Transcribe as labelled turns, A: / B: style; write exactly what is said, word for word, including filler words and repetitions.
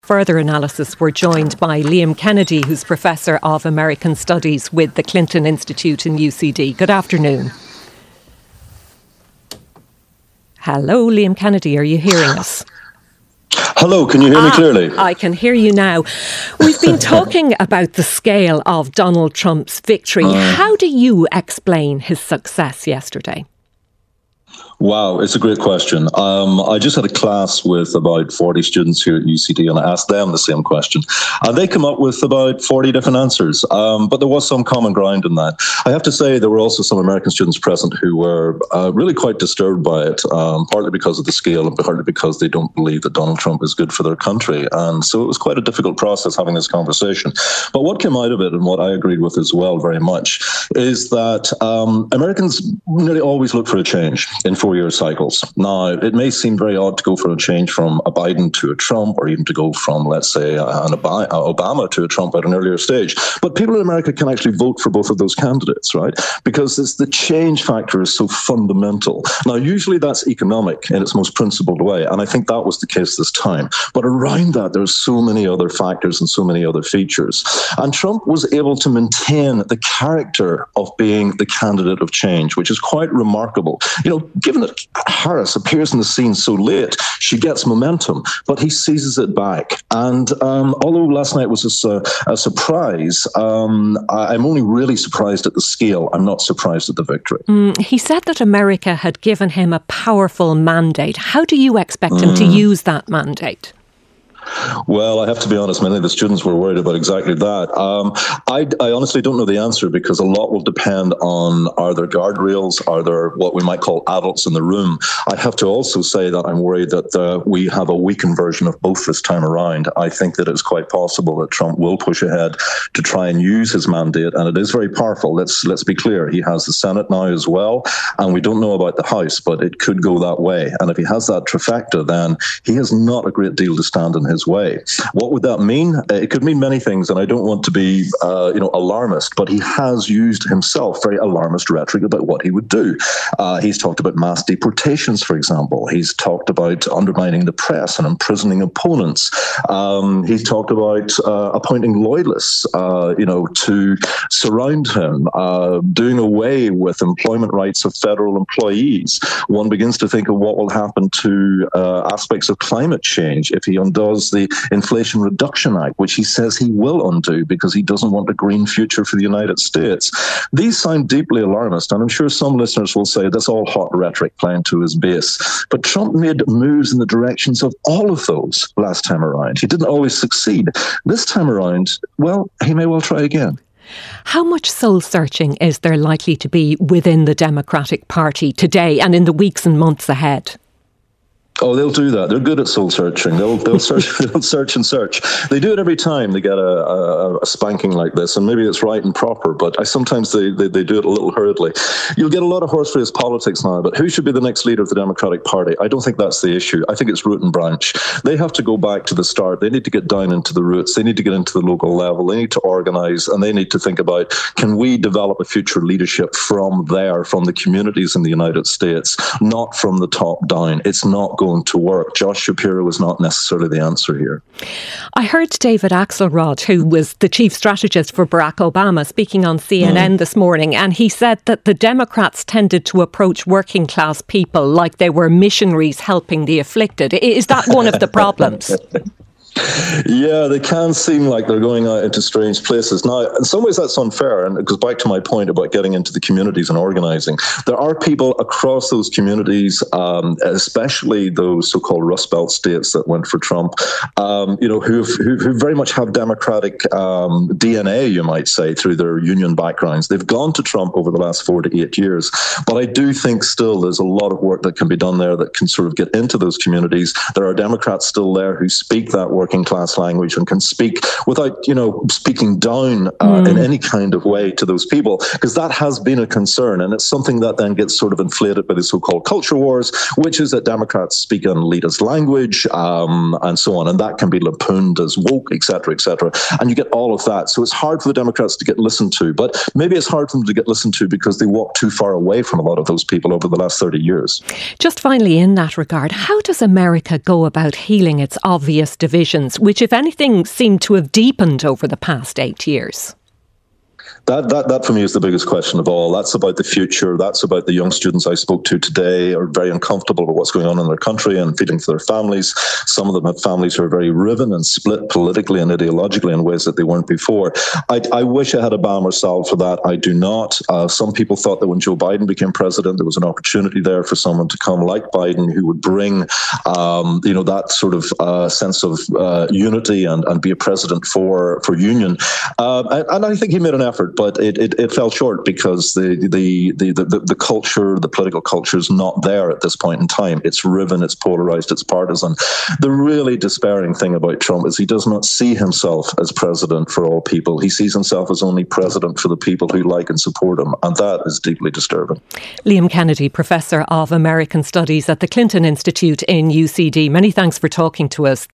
A: further analysis, we're joined by Liam Kennedy, who's Professor of American Studies with the Clinton Institute in U C D. Good afternoon. Hello, Liam Kennedy, are you hearing us?
B: Hello, can you hear me
A: ah,
B: clearly?
A: I can hear you now. We've been talking about the scale of Donald Trump's victory. Uh, How do you explain his success yesterday?
B: Wow, it's a great question. Um, I just had a class with about forty students here at U C D, and I asked them the same question. And they come up with about forty different answers, um, but there was some common ground in that. I have to say there were also some American students present who were uh, really quite disturbed by it, um, partly because of the scale and partly because they don't believe that Donald Trump is good for their country. And so it was quite a difficult process having this conversation. But what came out of it, and what I agreed with as well very much, is that um, Americans nearly always look for a change in four-year cycles. Now, it may seem very odd to go for a change from a Biden to a Trump, or even to go from, let's say, an Obama to a Trump at an earlier stage. But people in America can actually vote for both of those candidates, right? Because it's the change factor is so fundamental. Now, usually that's economic in its most principled way, and I think that was the case this time. But around that, there's so many other factors and so many other features. And Trump was able to maintain the character of being the candidate of change, which is quite remarkable. You know, given that Harris appears in the scene so late, she gets momentum, but he seizes it back. And um, although last night was a, a surprise, um, I'm only really surprised at the scale. I'm not surprised at the victory.
A: Mm, he said that America had given him a powerful mandate. How do you expect mm. him to use that mandate?
B: Well, I have to be honest, many of the students were worried about exactly that. Um, I, I honestly don't know the answer, because a lot will depend on, are there guardrails, are there what we might call adults in the room? I have to also say that I'm worried that uh, we have a weakened version of both this time around. I think that it's quite possible that Trump will push ahead to try and use his mandate, and it is very powerful. Let's let's be clear. He has the Senate now as well, and we don't know about the House, but it could go that way. And if he has that trifecta, then he has not a great deal to stand in his way. What would that mean? It could mean many things, and I don't want to be, uh, you know, alarmist, but he has used himself very alarmist rhetoric about what he would do. Uh, he's talked about mass deportations, for example. He's talked about undermining the press and imprisoning opponents. Um, he's talked about uh, appointing loyalists, uh, you know, to surround him, uh, doing away with employment rights of federal employees. One begins to think of what will happen to uh, aspects of climate change if he undoes the Inflation Reduction Act, which he says he will undo because he doesn't want a green future for the United States. These sound deeply alarmist, and I'm sure some listeners will say that's all hot rhetoric playing to his base. But Trump made moves in the directions of all of those last time around. He didn't always succeed. This time around, well, he may well try again.
A: How much soul-searching is there likely to be within the Democratic Party today and in the weeks and months ahead?
B: Oh, they'll do that. They're good at soul searching. They'll they'll search, they'll search and search. They do it every time they get a, a, a spanking like this, and maybe it's right and proper. But I sometimes they, they they do it a little hurriedly. You'll get a lot of horse race politics now. But who should be the next leader of the Democratic Party? I don't think that's the issue. I think it's root and branch. They have to go back to the start. They need to get down into the roots. They need to get into the local level. They need to organize, and they need to think about, can we develop a future leadership from there, from the communities in the United States, not from the top down. It's not going to work. Josh Shapiro is not necessarily the answer here. I
A: heard David Axelrod, who was the chief strategist for Barack Obama, speaking on C N N mm. this morning, and he said that the Democrats tended to approach working class people like they were missionaries helping the afflicted. Is that one of the problems?
B: Yeah, they can seem like they're going out into strange places. Now, in some ways that's unfair, and it goes back to my point about getting into the communities and organizing. There are people across those communities, um, especially those so-called Rust Belt states that went for Trump, um, you know, who who very much have Democratic um, D N A, you might say, through their union backgrounds. They've gone to Trump over the last four to eight years. But I do think still there's a lot of work that can be done there that can sort of get into those communities. There are Democrats still there who speak that working class language and can speak without, you know, speaking down uh, mm. in any kind of way to those people, because that has been a concern. And it's something that then gets sort of inflated by the so-called culture wars, which is that Democrats speak an elitist language um, and so on. And that can be lampooned as woke, et cetera, et cetera. And you get all of that. So it's hard for the Democrats to get listened to. But maybe it's hard for them to get listened to because they walk too far away from a lot of those people over the last thirty years.
A: Just finally, in that regard, how does America go about healing its obvious division divisions, which, if anything, seem to have deepened over the past eight years?
B: That, that that for me is the biggest question of all. That's about the future. That's about the young students I spoke to today are very uncomfortable with what's going on in their country and feeling for their families. Some of them have families who are very riven and split politically and ideologically in ways that they weren't before. I, I wish I had a balm or salve for that. I do not. Uh, some people thought that when Joe Biden became president, there was an opportunity there for someone to come like Biden who would bring, um, you know, that sort of uh, sense of uh, unity and, and be a president for for union. Uh, and, and I think he made an effort. But it, it, it fell short because the the, the, the the culture, the political culture is not there at this point in time. It's riven, it's polarized, it's partisan. The really despairing thing about Trump is he does not see himself as president for all people. He sees himself as only president for the people who like and support him. And that is deeply disturbing.
A: Liam Kennedy, Professor of American Studies at the Clinton Institute in U C D. Many thanks for talking to us.